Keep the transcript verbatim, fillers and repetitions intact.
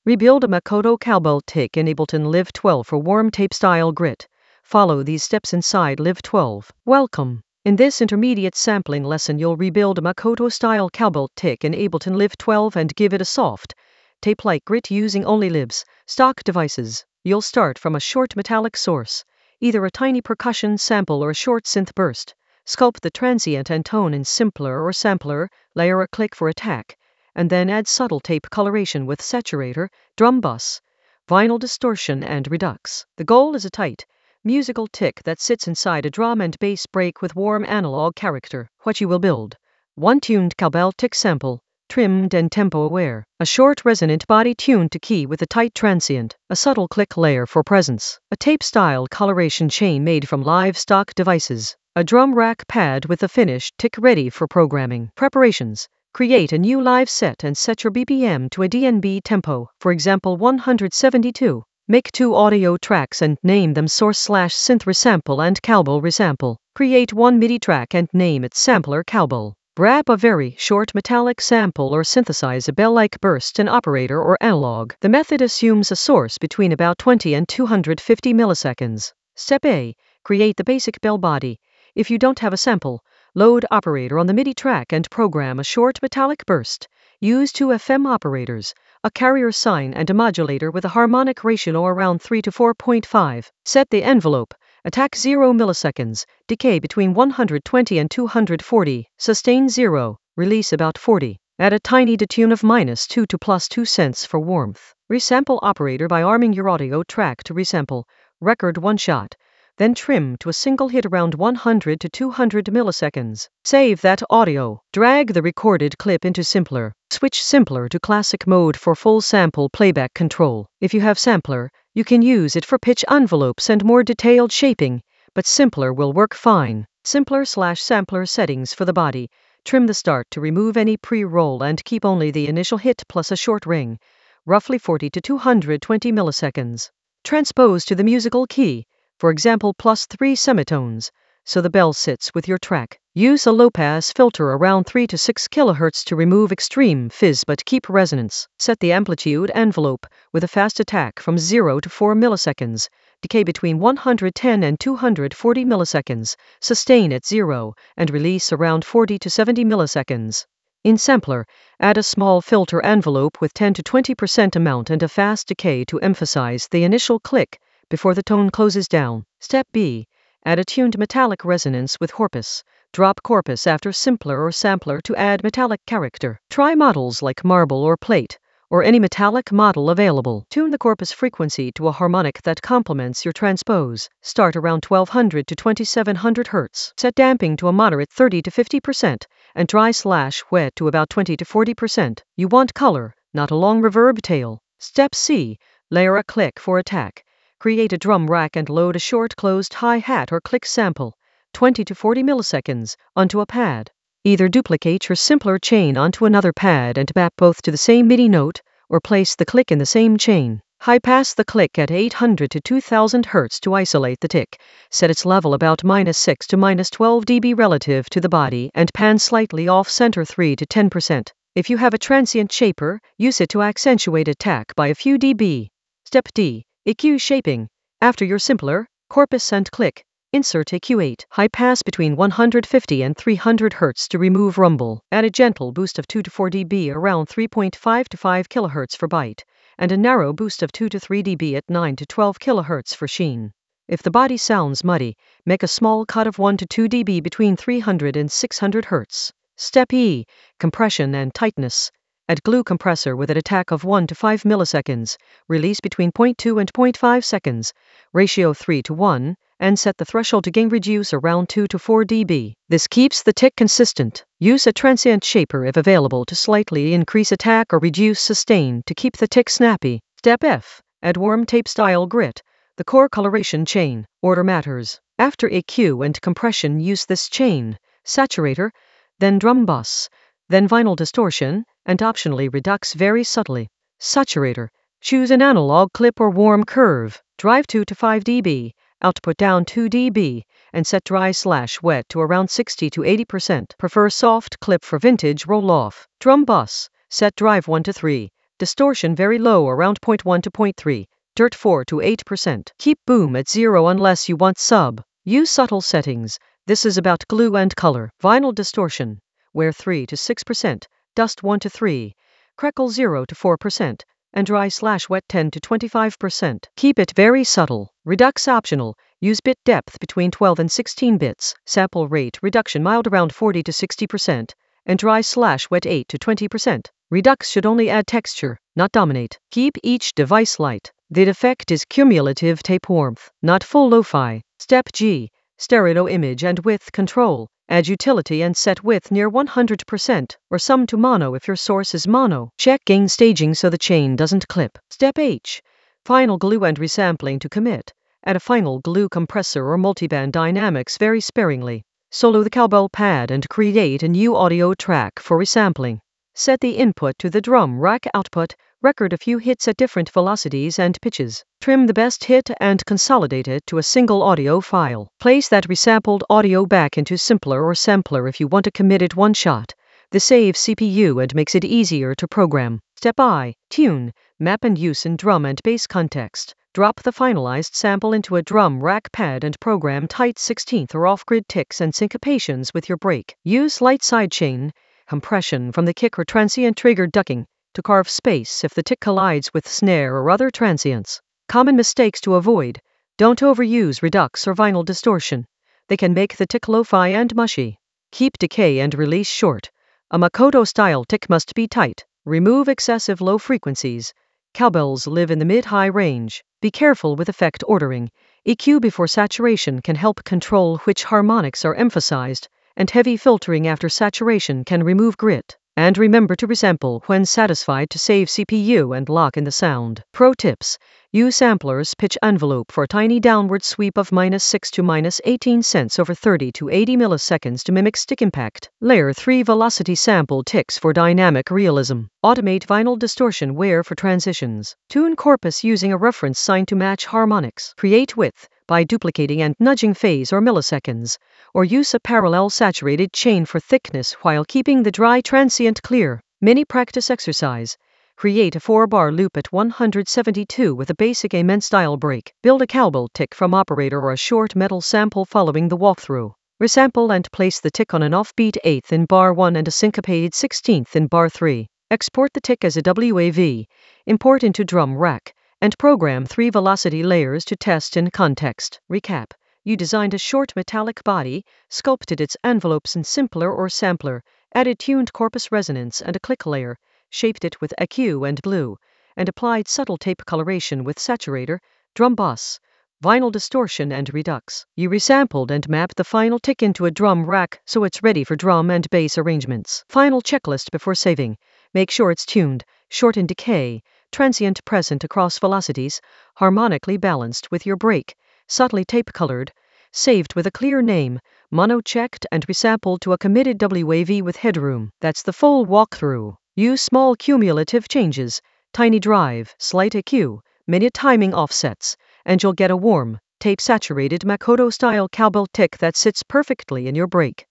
Rebuild a Makoto Cowbell Tick in Ableton Live twelve for warm tape style grit. Follow these steps inside Live twelve. Welcome. In this intermediate sampling lesson, you'll rebuild a Makoto style cowbell tick in Ableton Live twelve and give it a soft, tape-like grit using only Lib's stock devices. You'll start from a short metallic source, either a tiny percussion sample or a short synth burst. Sculpt the transient and tone in Simpler or Sampler, layer a click for attack, and then add subtle tape coloration with saturator, drum bus, vinyl distortion, and redux. The goal is a tight, musical tick that sits inside a drum and bass break with warm analog character. What you will build: one tuned cowbell tick sample, trimmed and tempo aware, a short resonant body tuned to key with a tight transient, a subtle click layer for presence, a tape style coloration chain made from live stock devices, a drum rack pad with a finished tick ready for programming. Preparations: create a new live set and set your B P M to a D N B tempo, for example one hundred seventy-two. Make two audio tracks and name them Source slash Synth Resample and Cowbell Resample. Create one MIDI track and name it Sampler Cowbell. Wrap a very short metallic sample or synthesize a bell-like burst in operator or analog. The method assumes a source between about twenty and two hundred fifty milliseconds. Step A. Create the basic bell body. If you don't have a sample, load operator on the MIDI track and program a short metallic burst. Use two F M operators, a carrier sine and a modulator with a harmonic ratio around three to four point five. Set the envelope. Attack zero milliseconds. Decay between one hundred twenty and two hundred forty. Sustain zero. Release about forty. Add a tiny detune of minus two to plus two cents for warmth. Resample operator by arming your audio track to resample. Record one shot. Then trim to a single hit around one hundred to two hundred milliseconds. Save that audio. Drag the recorded clip into Simpler. Switch Simpler to classic mode for full sample playback control. If you have Sampler, you can use it for pitch envelopes and more detailed shaping, but Simpler will work fine. Simpler slash Sampler settings for the body. Trim the start to remove any pre-roll and keep only the initial hit plus a short ring, roughly forty to two hundred twenty milliseconds. Transpose to the musical key, for example plus three semitones, so the bell sits with your track. Use a low-pass filter around three to six kilohertz to remove extreme fizz but keep resonance. Set the amplitude envelope with a fast attack from zero to four milliseconds, decay between one hundred ten and two hundred forty milliseconds, sustain at zero, and release around forty to seventy milliseconds. In Sampler, add a small filter envelope with ten to twenty percent amount and a fast decay to emphasize the initial click before the tone closes down. Step B. Add a tuned metallic resonance with Corpus. Drop Corpus after Simpler or Sampler to add metallic character. Try models like marble or plate, or any metallic model available. Tune the Corpus frequency to a harmonic that complements your transpose. Start around twelve hundred to twenty-seven hundred hertz. Set damping to a moderate thirty to fifty percent, and dry slash wet to about twenty to forty percent. You want color, not a long reverb tail. Step C. Layer a click for attack. Create a drum rack and load a short closed hi-hat or click sample, twenty to forty milliseconds, onto a pad. Either duplicate your Simpler chain onto another pad and map both to the same MIDI note, or place the click in the same chain. High-pass the click at eight hundred to two thousand hertz to isolate the tick. Set its level about minus six to minus twelve decibels relative to the body and pan slightly off-center three to ten percent. If you have a transient shaper, use it to accentuate attack by a few dB. Step D. E Q shaping. After your Simpler, Corpus and click, insert E Q eight. High pass between one hundred fifty and three hundred hertz to remove rumble. Add a gentle boost of two to four dB around three point five to five kilohertz for bite, and a narrow boost of two to three dB at nine to twelve kilohertz for sheen. If the body sounds muddy, make a small cut of one to two dB between three hundred and six hundred hertz. Step E. Compression and tightness. Add glue compressor with an attack of one to five milliseconds, release between zero point two and zero point five seconds, ratio three to one, and set the threshold to gain reduce around two to four dB. This keeps the tick consistent. Use a transient shaper if available to slightly increase attack or reduce sustain to keep the tick snappy. Step F. Add warm tape style grit. The core coloration chain. Order matters. After E Q and compression, use this chain, saturator, then drum bus, then vinyl distortion, and optionally redux very subtly. Saturator. Choose an analog clip or warm curve. Drive two to five dB, output down two dB, and set dry slash wet to around sixty to eighty percent. Prefer soft clip for vintage roll-off. Drum bus. Set drive one to three. Distortion very low, around zero point one to zero point three. Dirt four to eight percent. Keep boom at zero unless you want sub. Use subtle settings. This is about glue and color. Vinyl distortion. Wear three to six percent. Dust one to three. Crackle zero to four percent. And dry slash wet ten to twenty-five percent. Keep it very subtle. Redux optional. Use bit depth between twelve and sixteen bits. Sample rate reduction mild around forty to sixty percent. And dry slash wet eight to twenty percent. Redux should only add texture, not dominate. Keep each device light. The effect is cumulative tape warmth, not full lo-fi. Step G. Stereo image and width control. Add utility and set width near one hundred percent, or sum to mono if your source is mono. Check gain staging so the chain doesn't clip. Step H. Final glue and resampling to commit. Add a final glue compressor or multiband dynamics very sparingly. Solo the cowbell pad and create a new audio track for resampling. Set the input to the drum rack output, record a few hits at different velocities and pitches. Trim the best hit and consolidate it to a single audio file. Place that resampled audio back into Simpler or Sampler if you want to commit it one shot. This saves C P U and makes it easier to program. Step I. Tune, map and use in drum and bass context. Drop the finalized sample into a drum rack pad and program tight sixteenth or off-grid ticks and syncopations with your break. Use light sidechain compression from the kick or transient trigger ducking to carve space if the tick collides with snare or other transients. Common mistakes to avoid. Don't overuse Redux or vinyl distortion. They can make the tick lo-fi and mushy. Keep decay and release short. A Makoto-style tick must be tight. Remove excessive low frequencies. Cowbells live in the mid-high range. Be careful with effect ordering. E Q before saturation can help control which harmonics are emphasized, and heavy filtering after saturation can remove grit. And remember to resample when satisfied to save C P U and lock in the sound. Pro tips. Use sampler's pitch envelope for a tiny downward sweep of minus six to minus eighteen cents over thirty to eighty milliseconds to mimic stick impact. Layer three velocity sample ticks for dynamic realism. Automate vinyl distortion wear for transitions. Tune corpus using a reference sign to match harmonics. Create width by duplicating and nudging phase or milliseconds, or use a parallel saturated chain for thickness while keeping the dry transient clear. Mini practice exercise. Create a four-bar loop at one hundred seventy-two with a basic Amen-style break. Build a cowbell tick from operator or a short metal sample following the walkthrough. Resample and place the tick on an offbeat eighth in bar one and a syncopated sixteenth in bar three. Export the tick as a W A V. Import into drum rack. And program three velocity layers to test in context. Recap. You designed a short metallic body, sculpted its envelopes in Simpler or Sampler, added tuned corpus resonance and a click layer, shaped it with E Q and glue, and applied subtle tape coloration with saturator, drum bus, vinyl distortion and Redux. You resampled and mapped the final tick into a drum rack so it's ready for drum and bass arrangements. Final checklist before saving. Make sure it's tuned, short in decay, transient present across velocities, harmonically balanced with your break, subtly tape colored, saved with a clear name, mono checked and resampled to a committed W A V with headroom. That's the full walkthrough. Use small cumulative changes, tiny drive, slight E Q, minute timing offsets, and you'll get a warm, tape-saturated Makoto-style cowbell tick that sits perfectly in your break.